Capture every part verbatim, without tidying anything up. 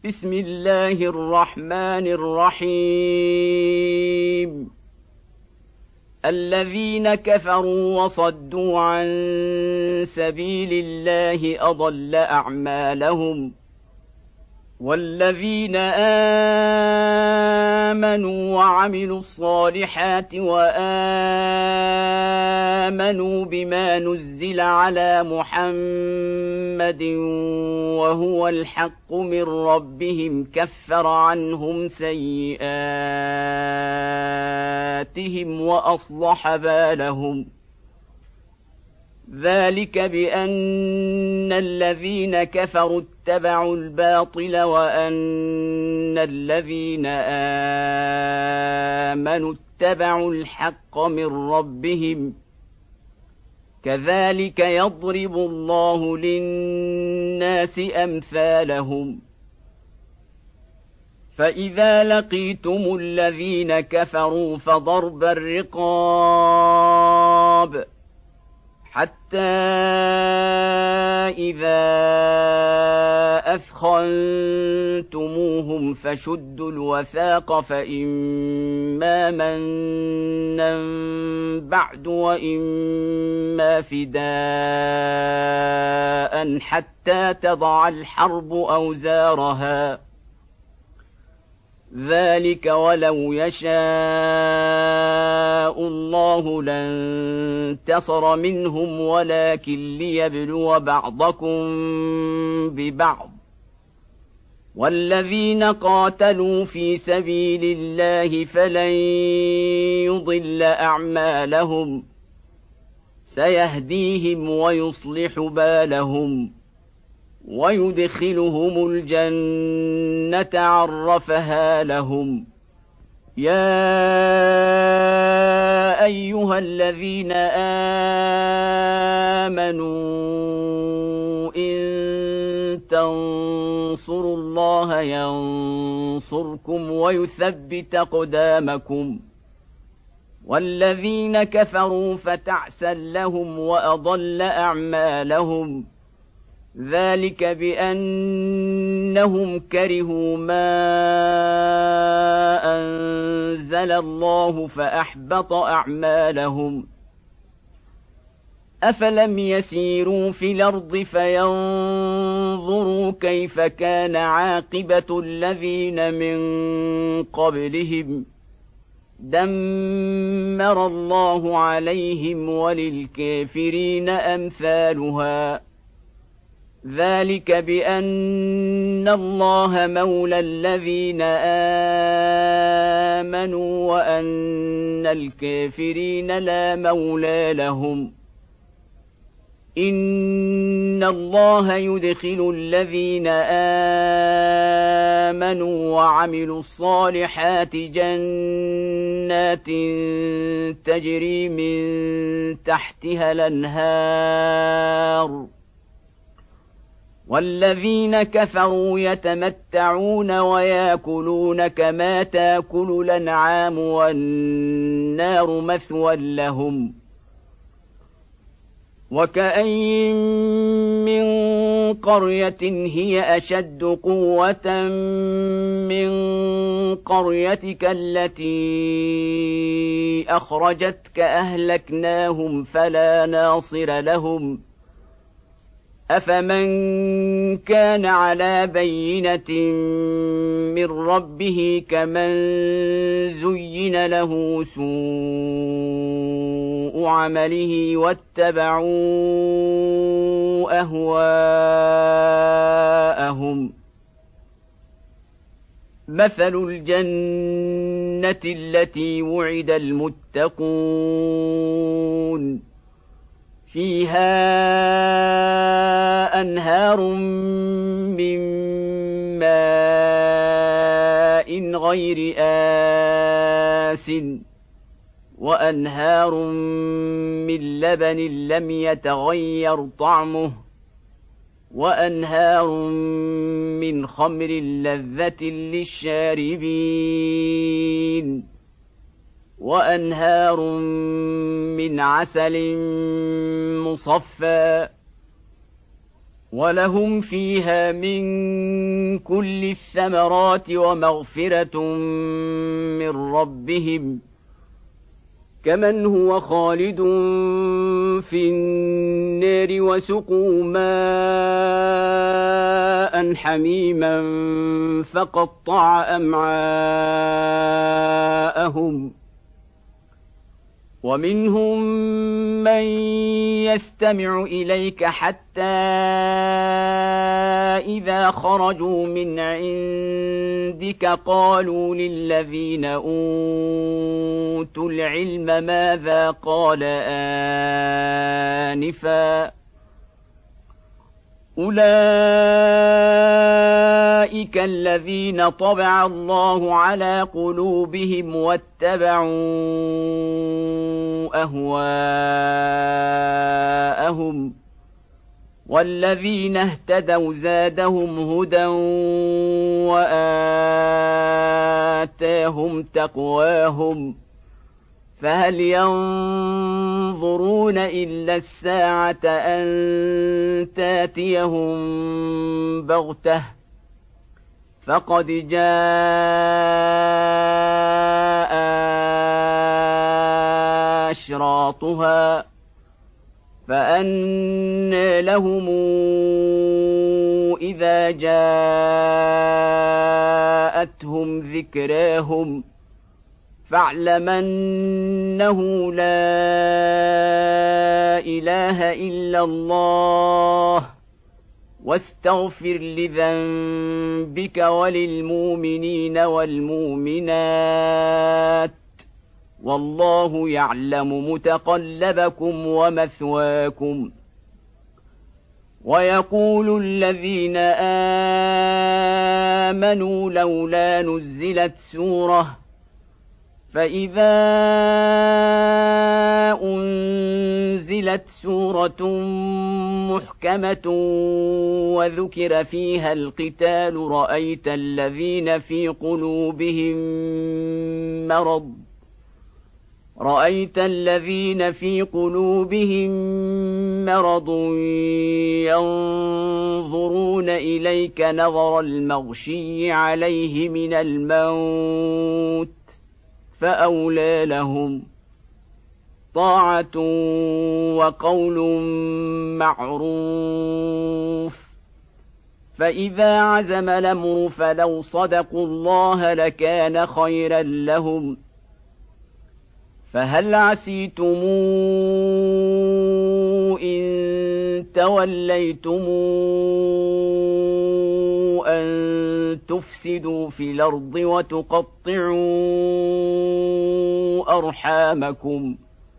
بسم الله الرحمن الرحيم الذين كفروا وصدوا عن سبيل الله أضل أعمالهم والذين آمنوا وعملوا الصالحات وآمنوا بما نزل على محمد وهو الحق من ربهم كفر عنهم سيئاتهم وأصلح بالهم ذلك بأن الذين كفروا اتبعوا الباطل وأن الذين آمنوا اتبعوا الحق من ربهم كذلك يضرب الله للناس أمثالهم فإذا لقيتم الذين كفروا فضرب الرقاب حتى إذا أثخنتموهم فشدوا الوثاق فإما منا بعد وإما فداء حتى تضع الحرب أوزارها ذلك ولو يشاء الله لانتصر منهم ولكن ليبلو بعضكم ببعض والذين قاتلوا في سبيل الله فلن يضل أعمالهم سيهديهم ويصلح بالهم ويدخلهم الجنة عرفها لهم يا أيها الذين آمنوا إن تنصروا الله ينصركم ويثبت أقدامكم والذين كفروا فتعسا لهم وأضل أعمالهم ذلك بأنهم كرهوا ما أنزل الله فأحبط أعمالهم أفلم يسيروا في الأرض فينظروا كيف كان عاقبة الذين من قبلهم دمر الله عليهم وللكافرين أمثالها ذلك بأن الله مولى الذين آمنوا وأن الكافرين لا مولى لهم إن الله يدخل الذين آمنوا وعملوا الصالحات جنات تجري من تحتها الأنهار والذين كفروا يتمتعون ويأكلون كما تأكل الأنعام والنار مثوى لهم وكأين من قرية هي أشد قوة من قريتك التي أخرجتك أهلكناهم فلا ناصر لهم أفمن كان على بينة من ربه كمن زين له سوء عمله واتبعوا أهواءهم مثل الجنة التي وعد المتقون فيها أنهار من ماء غير آسٍ وأنهار من لبن لم يتغير طعمه وأنهار من خمر لذة للشاربين وأنهار من عسل مصفى ولهم فيها من كل الثمرات ومغفرة من ربهم كمن هو خالد في النار وسقوا ماء حميما فقطع أمعاءهم ومنهم من يستمع إليك حتى إذا خرجوا من عندك قالوا للذين أوتوا العلم ماذا قال آنفا أولئك الذين طبع الله على قلوبهم واتبعوا أهواءهم والذين اهتدوا زادهم هدى وآتاهم تقواهم فهل ينظرون إلا الساعة أن تاتيهم بغتة فقد جاء أشراطها فأنى لهم إذا جاءتهم ذكراهم فاعلم أنه لا إله إلا الله واستغفر لذنبك وللمؤمنين والمؤمنات والله يعلم متقلبكم ومثواكم ويقول الذين آمنوا لولا نزلت سورة فإذا أنزلت سورة محكمة وذكر فيها القتال رأيت الذين في قلوبهم مرض رأيت الذين في قلوبهم مرض ينظرون إليك نظر المغشي عليه من الموت فأولى لهم طاعة وقول معروف فإذا عزم الأمر فلو صدقوا الله لكان خيرا لهم فهل عسيتم إن توليتم أن تفسدوا في الأرض وتقطعوا أرحامكم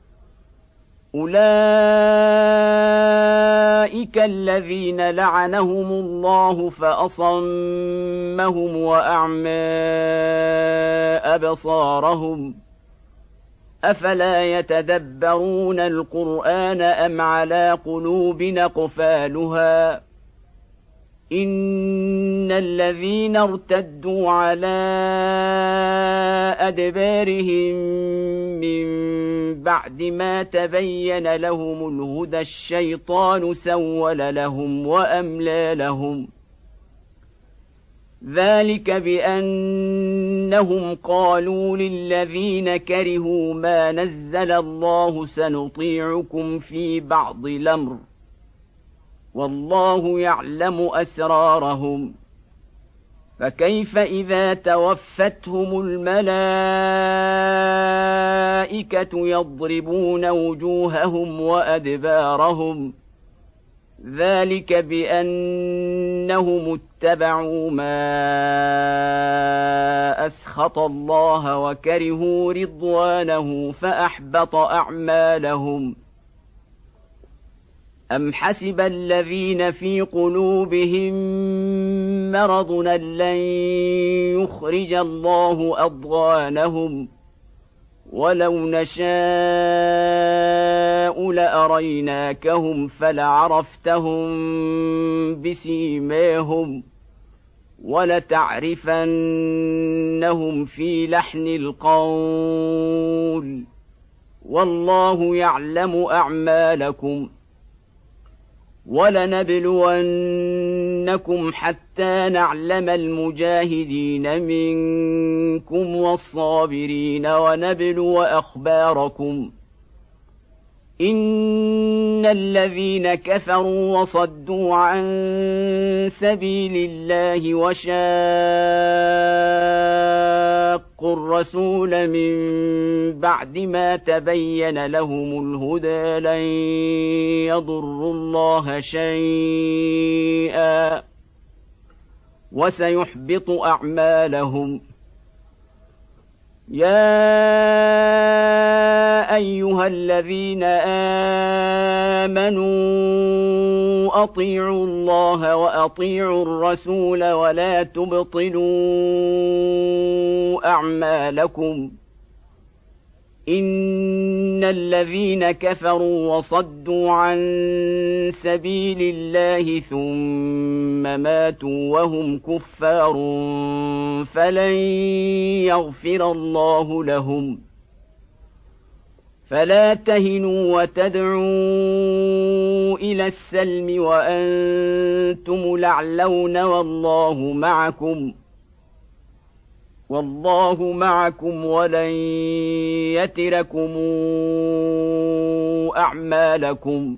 أولئك الذين لعنهم الله فأصمهم وأعمى أبصارهم أفلا يتدبرون القرآن أم على قلوب أقفالها إن الذين ارتدوا على أدبارهم من بعد ما تبين لهم الهدى الشيطان سول لهم وأملى لهم ذلك بأنهم قالوا للذين كرهوا ما نزل الله سنطيعكم في بعض الأمر والله يعلم أسرارهم فكيف إذا توفتهم الملائكة يضربون وجوههم وأدبارهم ذلك بأنهم اتبعوا ما أسخط الله وكرهوا رضوانه فأحبط أعمالهم أم حسب الذين في قلوبهم مرض أن لن يخرج الله أضغانهم ولو نشاء لأريناكهم فلعرفتهم بسيماهم ولتعرفنهم في لحن القول والله يعلم أعمالكم ولنبلونكم حتى نعلم المجاهدين منكم والصابرين ونبلو أخباركم إن الذين كفروا وصدوا عن سبيل الله وشاقوا الرسول من بعد ما تبين لهم الهدى لن يضروا الله شيئا وسيحبط أعمالهم. يا أيها الذين آمنوا أطيعوا الله وأطيعوا الرسول ولا تبطلوا أعمالكم إن الذين كفروا وصدوا عن سبيل الله ثم ماتوا وهم كفار فلن يغفر الله لهم. فلا تهنوا وتدعوا إلى السلم وأنتم الأعلون والله معكم والله معكم ولن يتركم أعمالكم.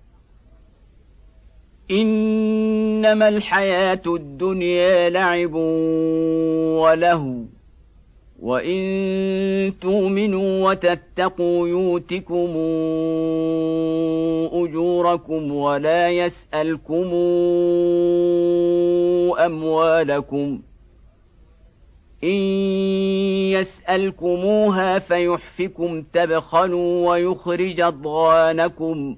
إنما الحياة الدنيا لعب ولهو وإن تؤمنوا وتتقوا يؤتكم أجوركم ولا يسألكم أموالكم إن يسألكموها فيحفكم تبخلوا ويخرج أضغانكم.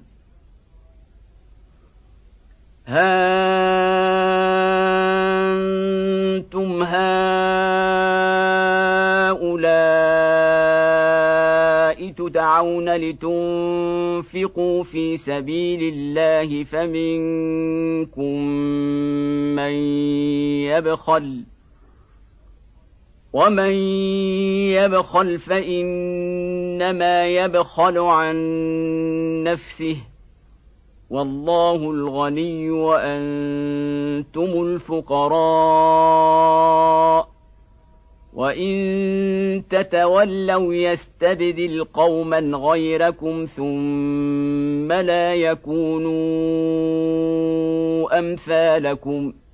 ها أنتم هؤلاء تدعون لتنفقوا في سبيل الله فمنكم من يبخل ومن يبخل فإنما يبخل عن نفسه والله الغني وأنتم الفقراء وإن تتولوا يستبدل قوما غيركم ثم لا يكونوا أمثالكم.